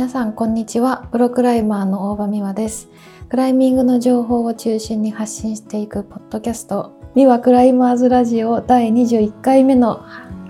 皆さんこんにちは。プロクライマーの大場美和です。クライミングの情報を中心に発信していくポッドキャスト美和クライマーズラジオ第22回目の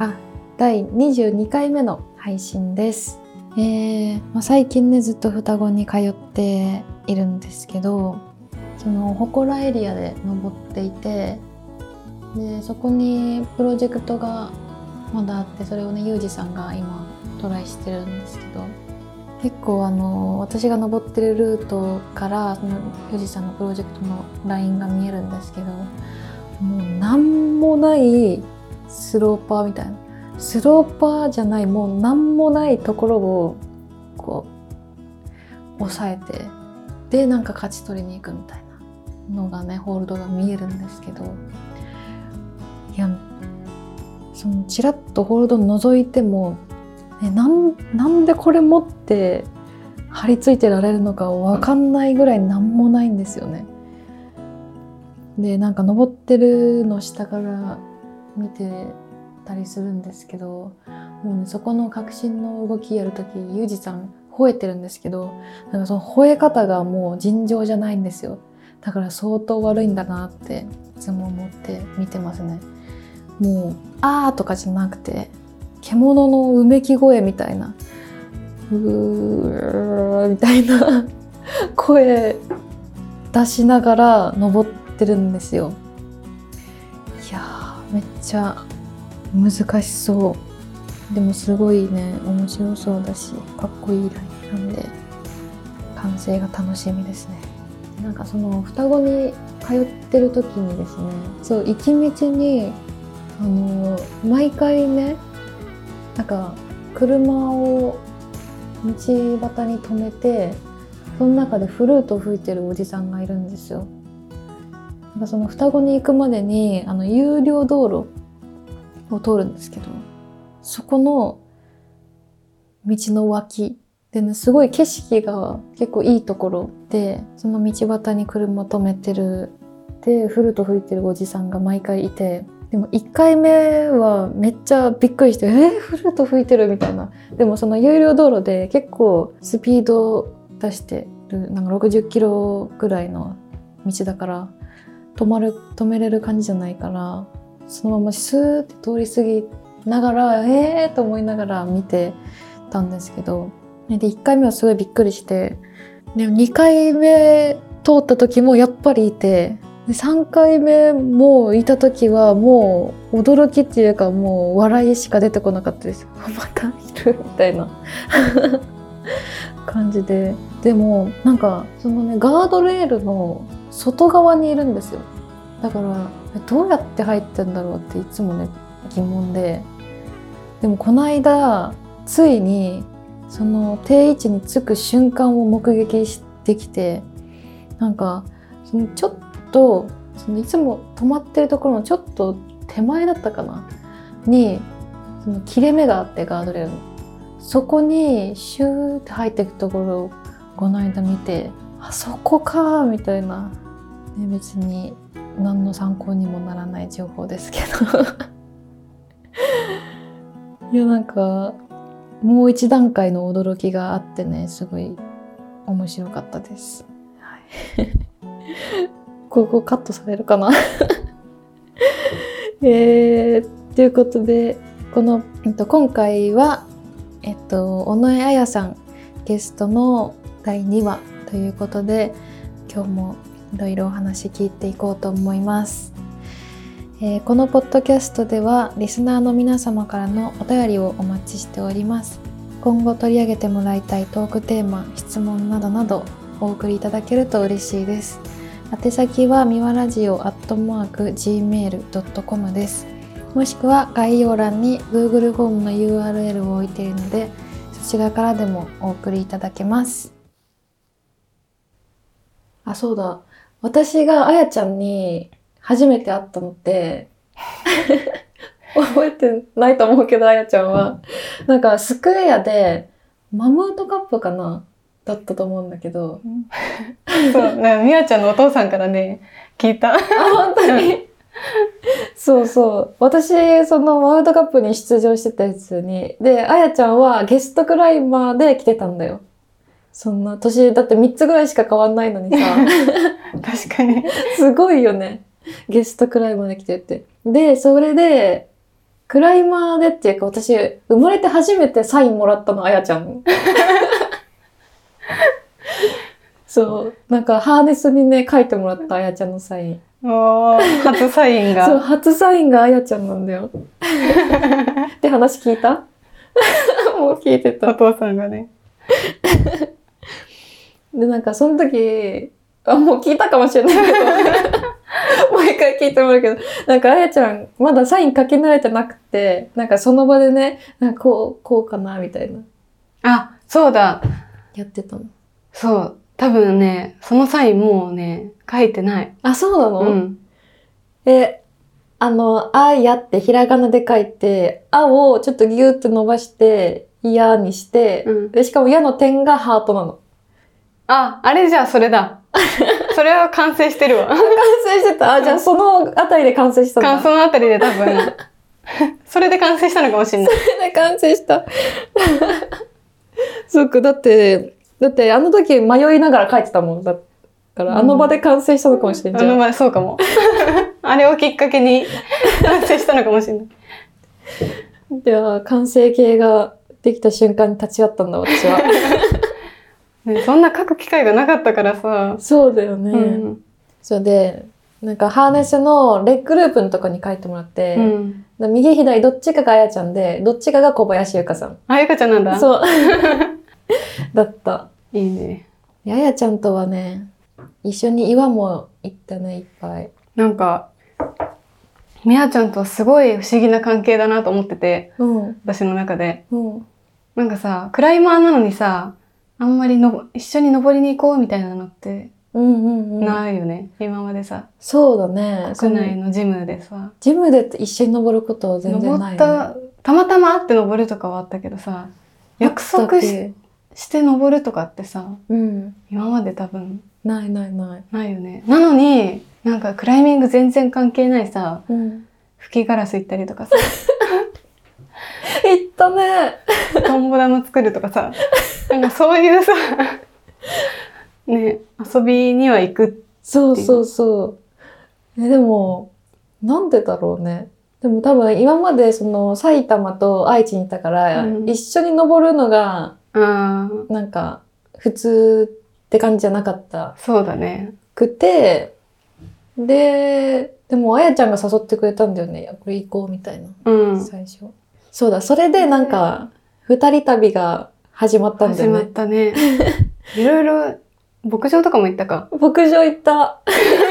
配信です。最近ねずっと双子に通っているんですけど、その祠エリアで登っていて、でそこにプロジェクトがまだあって、それをねユージさんが今トライしてるんですけど、結構私が登ってるルートからそのユージさんのプロジェクトのラインが見えるんですけど、もうなんもないスローパーみたいな、スローパーじゃない、もうなんもないところをこう抑えて、でなんか勝ち取りに行くみたいなのがね、ホールドが見えるんですけど、いやそのチラッとホールド覗いても、なんでこれ持って張り付いてられるのか分かんないぐらいなんもないんですよね。でなんか登ってるの下から見てたりするんですけど、もうねそこの確信の動きやるときユージさん吠えてるんですけど、なんかその吠え方がもう尋常じゃないんですよ。だから相当悪いんだなっていつも思って見てますね。もうあーとかじゃなくて、獣のうめき声みたいな、うーみたいな声出しながら登ってるんですよ。いやーめっちゃ難しそう。でもすごいね面白そうだし、かっこいいラインなんで完成が楽しみですね。なんかその双子に通ってる時にですね、そう行き道に毎回ね、なんか車を道端に止めて、その中でフルートを吹いてるおじさんがいるんですよ。なんかその双子に行くまでに有料道路を通るんですけど、そこの道の脇でね、すごい景色が結構いいところで、その道端に車止めてるでフルート吹いてるおじさんが毎回いて、でも1回目はめっちゃびっくりして、フルート吹いてるみたいな。でもその有料道路で結構スピード出してる、なんか60キロぐらいの道だから止めれる感じじゃないから、そのままスーって通り過ぎながらと思いながら見てたんですけど、で1回目はすごいびっくりして、で2回目通った時もやっぱりいて、で3回目もいた時はもう驚きっていうか、もう笑いしか出てこなかったです。またいるみたいな感じで。でもなんかそのねガードレールの外側にいるんですよ。だからどうやって入ってんだろうっていつもね疑問で、でもこの間ついにその定位置に着く瞬間を目撃してきて、なんかそのちょっとそのいつも止まってるところのちょっと手前だったかなにその切れ目があって、ガードレールのそこにシューって入っていくところをこの間見て、あそこかみたいな、ね、別に何の参考にもならない情報ですけどいやなんかもう一段階の驚きがあってね、すごい面白かったです、はいここカットされるかなということで、今回は尾上彩さんゲストの第2話ということで、今日もいろいろお話聞いていこうと思います。このポッドキャストではリスナーの皆様からのお便りをお待ちしております。今後取り上げてもらいたいトークテーマ、質問などなどお送りいただけると嬉しいです。宛先はみわラジオ@gmail.com です。もしくは概要欄に Google フォームの URL を置いているので、そちらからでもお送りいただけます。あ、そうだ。私があやちゃんに初めて会ったのって覚えてないと思うけど、あやちゃんはなんかスクエアでマムートカップかなだったと思うんだけど、 そうね、みわちゃんのお父さんからね聞いた。 本当にそうそう、私そのワールドカップに出場してたやつにで、あやちゃんはゲストクライマーで来てたんだよ。 そんな年だって3つぐらいしか変わんないのにさ確かに。 すごいよね。ゲストクライマーで来てって。で、それで、クライマーでっていうか私、生まれて初めてサインもらったの、あやちゃん。そう。なんかハーネスにね、書いてもらったあやちゃんのサイン。 初サインが。 そう、初サインがあやちゃんなんだよ。って話聞いたもう聞いてた。 お父さんがね。 で、なんかその時、もう聞いたかもしれないけど、もう一回聞いてもらうけど、なんかあやちゃん、まだサイン書き慣れてなくて、なんかその場でね、なんかこうかな、みたいな。 あ、そうだ。 やってたの。 そう。多分ね、そのサインもうね、書いてない。 あ、そうなの？ うん。 あやってひらがなで書いて、あをちょっとギューって伸ばして、いやにして、で、しかもやの点がハートなの。 あれじゃあそれだ。それは完成してるわ。 完成してた。じゃあそのあたりで完成したんだ。 そのあたりで多分、それで完成したのかもしれない。 それで完成した。そっか、だってあの時迷いながら書いてたもんだから、あの場で完成したのかもしれんじゃん。 あの場で、そうかも。あれをきっかけに完成したのかもしれない。 じゃあ、完成形ができた瞬間に立ち会ったんだ、私は。 ね、そんな書く機会がなかったからさ。 そうだよね。うん、そうで、なんかハーネスのレッグループのとこに書いてもらって、右左どっちかがあやちゃんで、どっちかが小林ゆかさん。 あ、ゆかちゃんなんだ。 そう。だった。 いいね。 あやちゃんとはね、一緒に岩も行ったね、いっぱい。 なんか、みやちゃんとすごい不思議な関係だなと思ってて、私の中で。なんかさ、クライマーなのにさ、あんまり一緒に登りに行こうみたいなのって、ないよね、今までさ。 そうだね。 国内のジムでさ。 ジムで一緒に登ることは全然ない、ね。 たまたま会って登るとかはあったけどさ、約束して登るとかってさ、今まで多分。 ない。 ないよね。なのに、なんかクライミング全然関係ないさ、吹きガラス行ったりとかさ。 行ったね。 トンボ玉作るとかさ、なんかそういうさ、ね、遊びには行くっていう。 そう。でも、なんでだろうね。でも多分今までその埼玉と愛知にいたから、一緒に登るのが、なんか普通って感じじゃなかった。 そうだね。 でもあやちゃんが誘ってくれたんだよね。これ行こうみたいな。最初。そうだ、それでなんか、二人旅が始まったんだよね。 始まったね。いろいろ、牧場とかも行ったか。 牧場行った。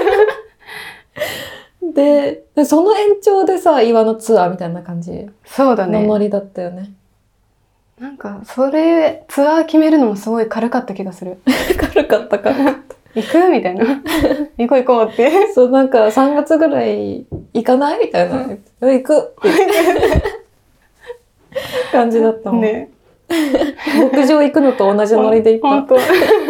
で、その延長でさ、岩のツアーみたいな感じ。 そうだね。 のノリだったよね。 なんか、ツアー決めるのもすごい軽かった気がする。 軽かった。 行くみたいな。行こうって。 そう、なんか3月ぐらい行かないみたいな。行くって感じだったもん。ね。牧場行くのと同じノリで行った。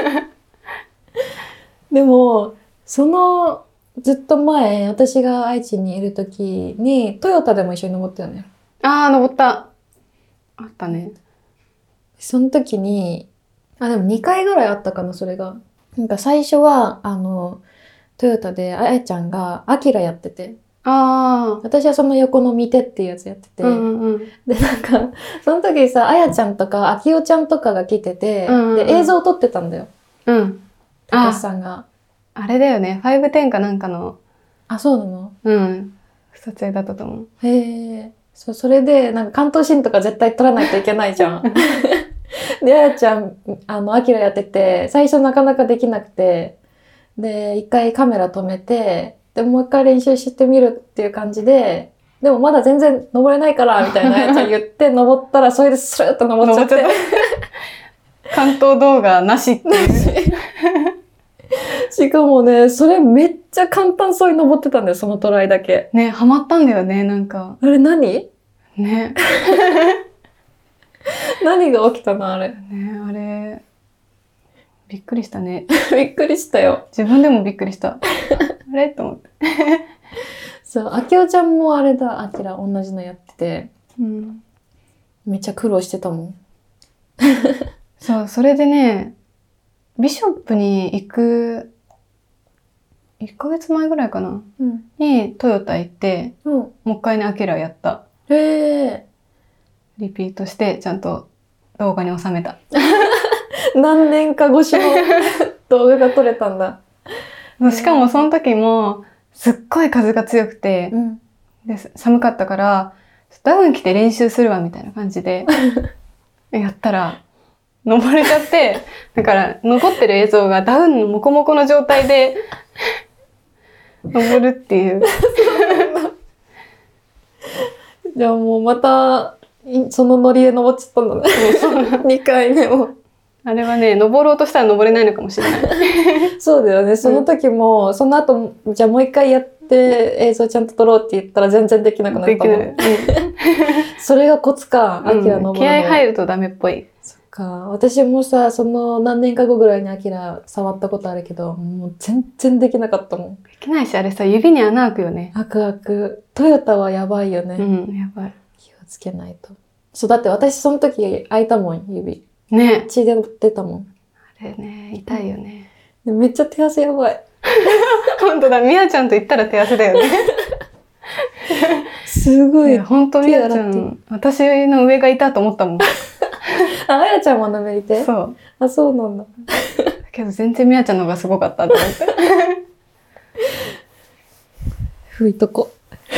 でも、ずっと前、私が愛知にいる時に、トヨタでも一緒に登ったよね。 登った。あったね。 その時に、でも2回ぐらいあったかな、それが。なんか最初は、トヨタであやちゃんがアキラやってて。私はその横の見てっていうやつやってて。で、なんか、その時さ、あやちゃんとか、あきおちゃんとかが来てて、で、映像を撮ってたんだよ。たかしさんが。 あれだよね。510かなんかの。 そうなの？ 撮影だったと思う。 へえ。それで、なんか関東シーンとか絶対撮らないといけないじゃん。で、あやちゃん、アキラやってて、最初なかなかできなくて、で、一回カメラ止めて、で、もう一回練習してみるっていう感じで、でもまだ全然登れないから、みたいなあやちゃん言って、登ったら、それでスルーッと登っちゃって。 関東動画なしっていう。 しかもね、それめっちゃ簡単そうに登ってたんだよ、そのトライだけ。 ね、ハマったんだよね、なんか。 あれ何？ ね。 何が起きたのあれ。 ね、あれ、びっくりしたね。 びっくりしたよ。 自分でもびっくりした。あれと思って。 そう、あきおちゃんもあれだ、あきら同じのやってて、めっちゃ苦労してたもん。 そう、それでね、 ビショップに行く1ヶ月前ぐらいかな、にトヨタ行って、もう一回ねアキラやった。リピートしてちゃんと動画に収めた。 何年か越しの動画が撮れたんだ。 しかもその時もすっごい風が強くて、で寒かったからダウン着て練習するわみたいな感じでやったら登れちゃって、だから残ってる映像がダウンのモコモコの状態で登るっていう。 じゃあもうまたそのノリで登っちゃったんだね。2回目も。 あれはね、登ろうとしたら登れないのかもしれない。 そうだよね。その時も、その後、じゃあもう一回やって映像ちゃんと撮ろうって言ったら全然できなくなったもん。できない。それがコツか、アキラ登るの。 気合入るとダメっぽい。 そっか。私もさ、その何年か後ぐらいにアキラ触ったことあるけど、もう全然できなかったもん。 できないし、あれさ、指に穴開くよね。 開く開く。トヨタはやばいよね。 やばい。 気をつけないと。そう、だって私その時開いたもん、指。 ね。 血で出たもん。 あれね、痛いよね。 めっちゃ手汗やばい。 本当だ、みやちゃんと言ったら手汗だよね。 すごい。 本当みやちゃん、私の上がいたと思ったもん。 あやちゃんもなめりて？ そう。 あ、そうなんだ。 だけど全然みやちゃんの方がすごかったって思って。 拭いとこ。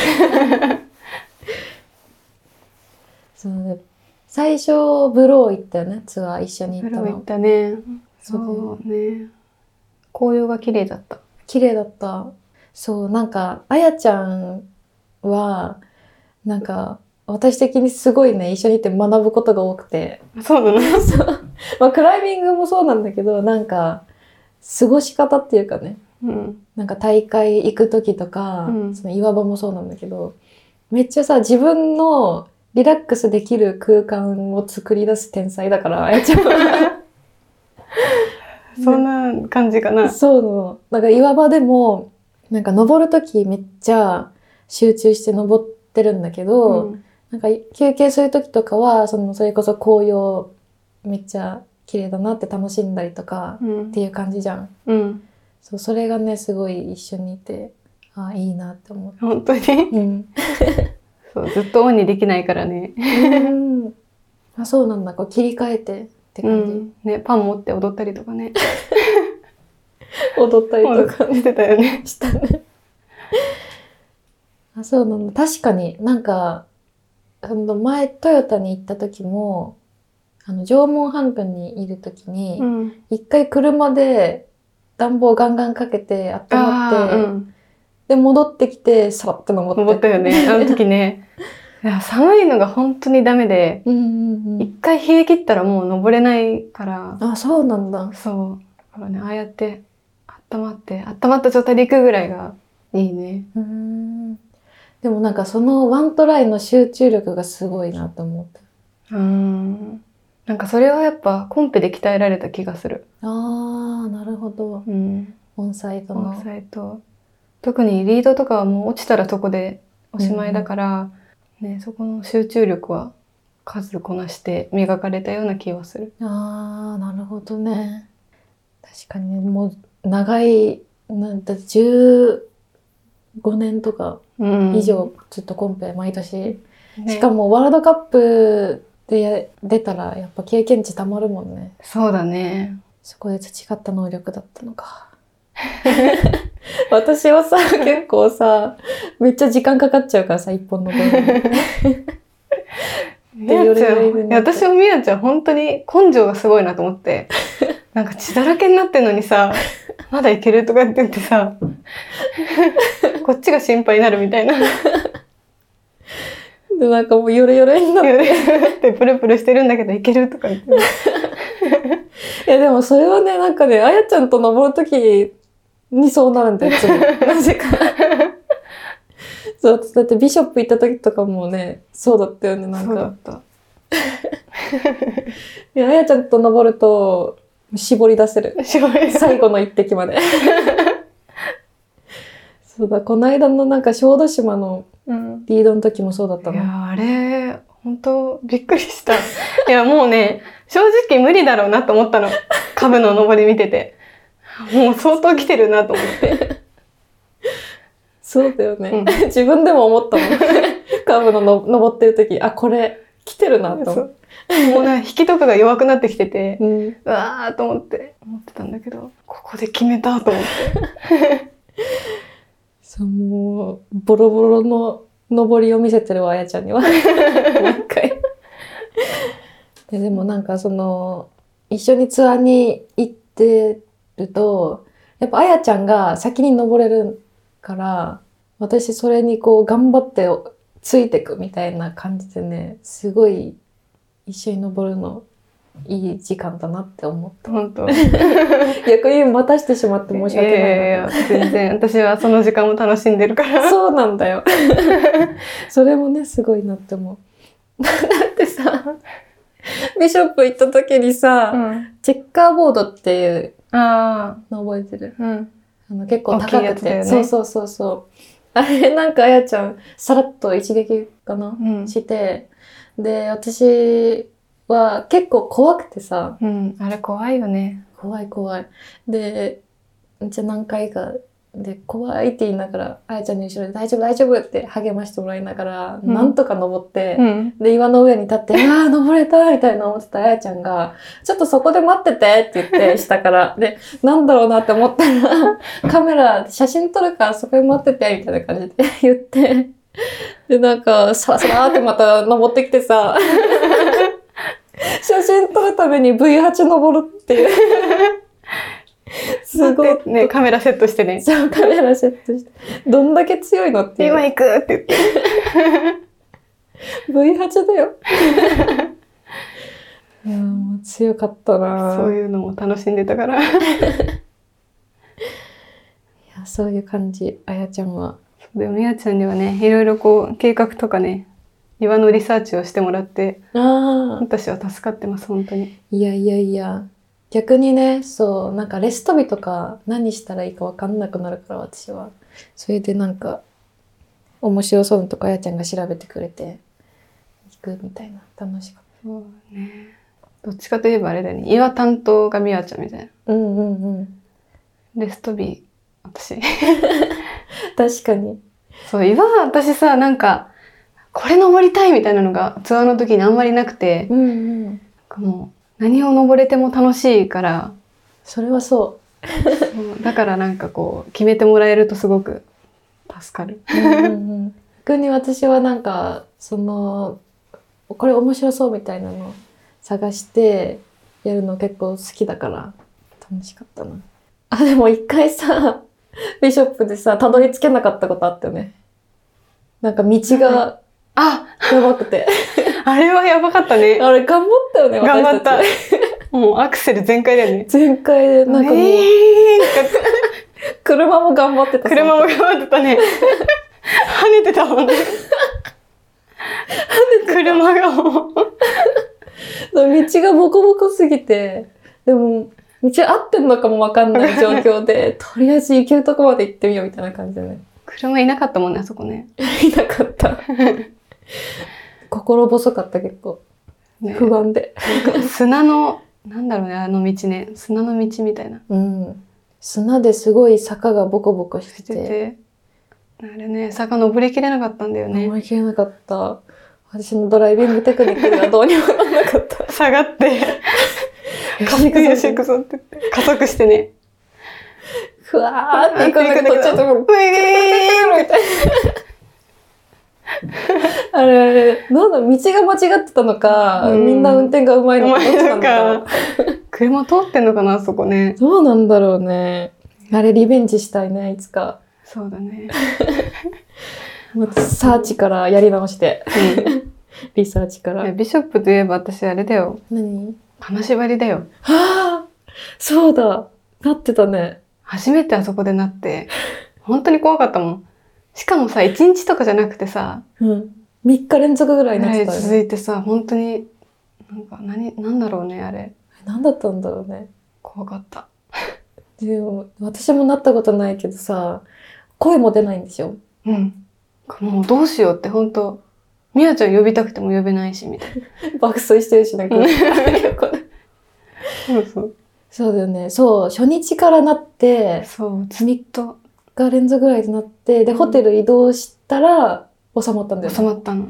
そうね。最初、ブロー行ったよね、ツアー一緒に行ったの。 ブロー行ったね。そうね。紅葉が綺麗だった。 綺麗だった。そう、なんか、あやちゃんは、なんか、私的にすごいね、一緒にいて学ぶことが多くて。 そうなの？ そう。まあ、クライミングもそうなんだけど、なんか、過ごし方っていうかね。なんか大会行く時とか、その岩場もそうなんだけど、めっちゃさ、自分のリラックスできる空間を作り出す天才だから、あやちゃんは。 そんな感じかな。 そうの。なんか岩場でも、なんか登るときめっちゃ集中して登ってるんだけど、なんか休憩するときとかは、それこそ紅葉めっちゃ綺麗だなって楽しんだりとかっていう感じじゃん。そう、それがね、すごい一緒にいて、あ、いいなって思って。 本当に？そう、ずっとオンにできないからね。 あ、そうなんだ。こう切り替えてって感じ。ね、パン持って踊ったりとかね。 踊ったりとかしてたよね。 したね。あ、そうなんだ。確かになんか、前トヨタに行った時も、縄文半島にいる時に、一回車で暖房ガンガンかけて温まって、で、戻ってきて、さらっと登って。 登ったよね。あの時ね。いや、寒いのが本当にダメで、一回冷え切ったらもう登れないから。 あ、そうなんだ。 そう。だからね、ああやって温まった状態で行くぐらいがいいね。 でもなんかそのワントライの集中力がすごいなと思った。 なんかそれはやっぱコンペで鍛えられた気がする。 ああ、なるほど。オンサイトの。 オンサイト。特にリードとかはもう落ちたらそこでおしまいだから、ね、そこの集中力は数こなして磨かれたような気はする。 ああ、なるほどね。確かにね、もう長い、だって15年とか以上ずっとコンペ毎年。しかもワールドカップで出たらやっぱ経験値たまるもんね。 そうだね。 そこで培った能力だったのか。私はさ、結構さ、めっちゃ時間かかっちゃうからさ、一本の動画に。 私もみやちゃん本当に根性がすごいなと思って、なんか血だらけになってんのにさ、まだいけるとかって言ってさ、こっちが心配になるみたいな。 で、なんかもうヨレヨレになって。 プルプルしてるんだけどいけるとか言って。 いやでもそれはね、なんかね、あやちゃんと登るときにそうなるんだよ、いつも。なぜか。そう、だってビショップ行った時とかもね、そうだったよね、なんか。 そうだった。 いや、あやちゃんと登ると、絞り出せる。最後の一滴まで。そうだ、この間のなんか小豆島のリードの時もそうだったの。 いや、あれ、 本当びっくりした。いや、もうね、正直無理だろうなと思ったの。カブの登り見てて。もう相当来てるなと思って。 そうだよね。 うん、 自分でも思ったもん。カブの登ってる時、あ、これ来てるなと思って。 もうね、引きとかが弱くなってきてて、 うわーと思ってたんだけど、ここで決めたと思って。 そう、もう、ボロボロの登りを見せてるわ、あやちゃんには。毎回。でもなんか一緒にツアーに行ってると、やっぱあやちゃんが先に登れるから、私それにこう頑張ってついてくみたいな感じでね、すごい一緒に登るのいい時間だなって思った。 本当。 逆に待たしてしまって申し訳ない。 いや全然。私はその時間も楽しんでるから。 そうなんだよ。それもね、すごいなって思う。だってさ、ビショップ行った時にさ、チェッカーボードっていうの覚えてる？結構高くて、ね、そう。あれなんかあやちゃんさらっと一撃かな、して、で私は結構怖くてさ、 あれ怖いよね。 怖い。で、じゃあ何回かで怖いって言いながら、あやちゃんの後ろで大丈夫って励ましてもらいながら、なんとか登って、で、岩の上に立って、登れたみたいな思ってたあやちゃんが、ちょっとそこで待っててって言って、下から。で、なんだろうなって思ったら、カメラ、写真撮るからそこで待ってて、みたいな感じで言って、で、なんか、さらさらってまた登ってきてさ、写真撮るために V8 登るっていう。すごい。 ね、カメラセットしてね。 そう、カメラセットして。どんだけ強いのっていう。 今行くって言って。 V8 だよ。いや、もう強かったな。 そういうのも楽しんでたから。いや、そういう感じ、あやちゃんは。 でもみやちゃんにはね、いろいろこう、計画とかね、岩のリサーチをしてもらって、私は助かってます、本当に。 いや。逆にね、そう、なんかレストビとか何したらいいか分かんなくなるから、私は。それでなんか、面白そうなとこあやちゃんが調べてくれて、行くみたいな、楽しかった。 そうね。どっちかといえばあれだよね。岩担当がみやちゃんみたいな。レストビ、私。 確かに。 そう、岩、私さ、なんか、これ登りたいみたいなのがツアーの時にあんまりなくて、もう、何を登れても楽しいから。 それはそう。 だからなんかこう、決めてもらえるとすごく助かる。 逆に私はなんか、これ面白そうみたいなのを探してやるの結構好きだから楽しかったな。あ、でも一回さ、ビショップでさ、たどり着けなかったことあったよね。なんか道が、やばくて。 あれはやばかったね。 あれ頑張ったよね、 頑張った。もうアクセル全開だよね。 全開で、なんかもう、車も頑張ってた。 車も頑張ってたね。跳ねてたもんね。車がもう。 道がボコボコすぎて、でも、道合ってんのかもわかんない状況で、とりあえず行けるとこまで行ってみようみたいな感じでね。 車いなかったもんね、あそこね。 いなかった。心細かった、結構。ね、不安で。 砂の、なんだろうね、あの道ね。砂の道みたいな。 砂ですごい坂がボコボコしてて。 あれね、坂登りきれなかったんだよね。 登りきれなかった。私のドライビングテクニックがどうにもならなかった。 下がって、よし行くぞって言って、加速してね。 ふわーって行くんだけど、ちょっともう、ブイーンみたいな。あれ、道が間違ってたのか、みんな運転がうまいのか、どっちなのか。 車通ってんのかな、そこね。 どうなんだろうね。あれ、リベンジしたいね、いつか。 そうだね。 またサーチからやり直して。リサーチから。 ビショップといえば私あれだよ。 何？ 金縛りだよ。 はあ、そうだ。なってたね。 初めてあそこでなって、本当に怖かったもん。しかもさ、1日とかじゃなくてさ、 3日連続ぐらいになってたよね。 続いてさ、本当に、なんだろうね、あれ。 何だったんだろうね。 怖かった。 でも、私もなったことないけどさ、声も出ないんでしょ？ もうどうしようって本当みやちゃん呼びたくても呼べないしみたいな。 爆睡してるしなんかそうそう。 そうだよね。そう、初日からなって、 そう、 3日連続ぐらいでなって、で、ホテル移動したら収まったんだよね。 収まったの。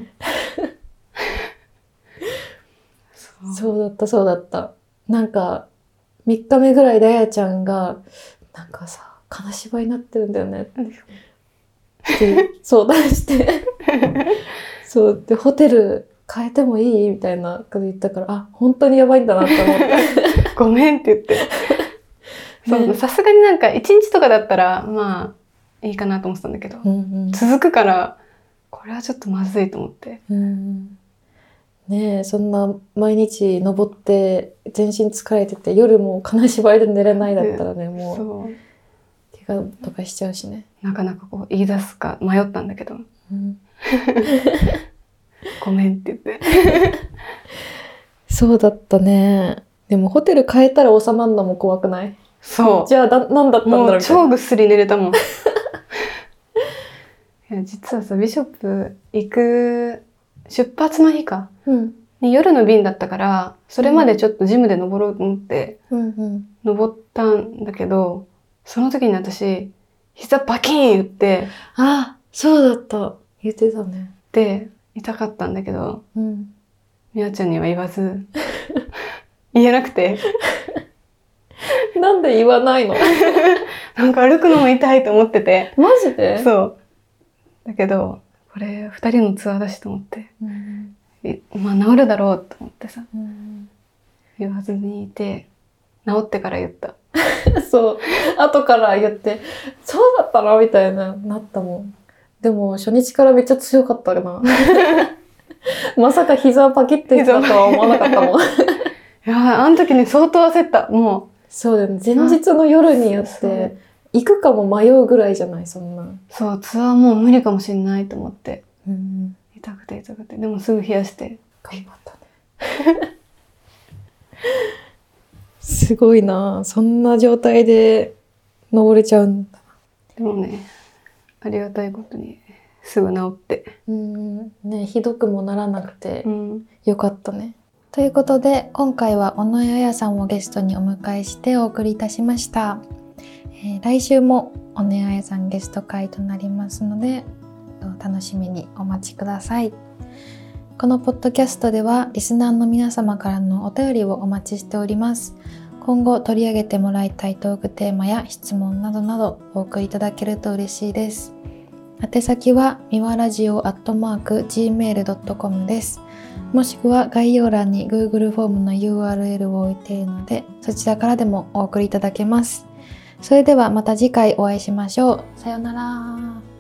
そうだった。なんか、3日目ぐらいであやちゃんが、なんかさ、金縛りになってるんだよねって相談して、そう、で、ホテル変えてもいいみたいなこと言ったから、あ、本当にやばいんだなって思って。 ごめんって言って。そう、さすがになんか1日とかだったら、まあ、いいかなと思ってたんだけど、続くから、これはちょっとまずいと思って。 ねえ、そんな毎日登って全身疲れてて夜も金縛りで寝れないだったらね、もう怪我とかしちゃうしね。 なかなかこう言い出すか迷ったんだけど、ごめんって言って。 そうだったね。でもホテル変えたら収まるのも怖くない？ そう。 じゃあ何だったんだろうみたいな。 もう超ぐっすり寝れたもん。いや実はさ、ビショップ行く出発の日か、夜の便だったから、それまでちょっとジムで登ろうと思って、登ったんだけど、その時に私、膝バキーン言って、 あ、そうだった。言ってたね。 で、痛かったんだけど、みやちゃんには言わず、言えなくて。 なんで言わないの？ なんか歩くのも痛いと思ってて。 マジで？ そう。だけど、これ2人のツアーだしと思って。まあ治るだろうと思ってさ。言わずにいて、治ってから言った。 そう。後から言って、そうだったなみたいな、なったもん。でも初日からめっちゃ強かったな。まさか膝パキってたとは思わなかったもん。いやあの時ね、相当焦った。もう。 そうだよね。前日の夜によって、行くかも迷うぐらいじゃない、そんな。 そう、ツアーもう無理かもしれないと思って。痛くて。でもすぐ冷やして。 頑張ったね。すごいな。そんな状態で登れちゃうんだ。 でもね、ありがたいことにすぐ治って。 ね、ひどくもならなくてよかったね。ということで、今回は尾上彩さんをゲストにお迎えしてお送りいたしました。来週も尾上彩さんゲスト会となりますので、楽しみにお待ちください。このポッドキャストではリスナーの皆様からのお便りをお待ちしております。今後取り上げてもらいたいトークテーマや質問などなどお送りいただけると嬉しいです。宛先はみわラジオ@gmail.com です。もしくは概要欄に Google フォームの URL を置いているので、そちらからでもお送りいただけます。それではまた次回お会いしましょう。さようなら。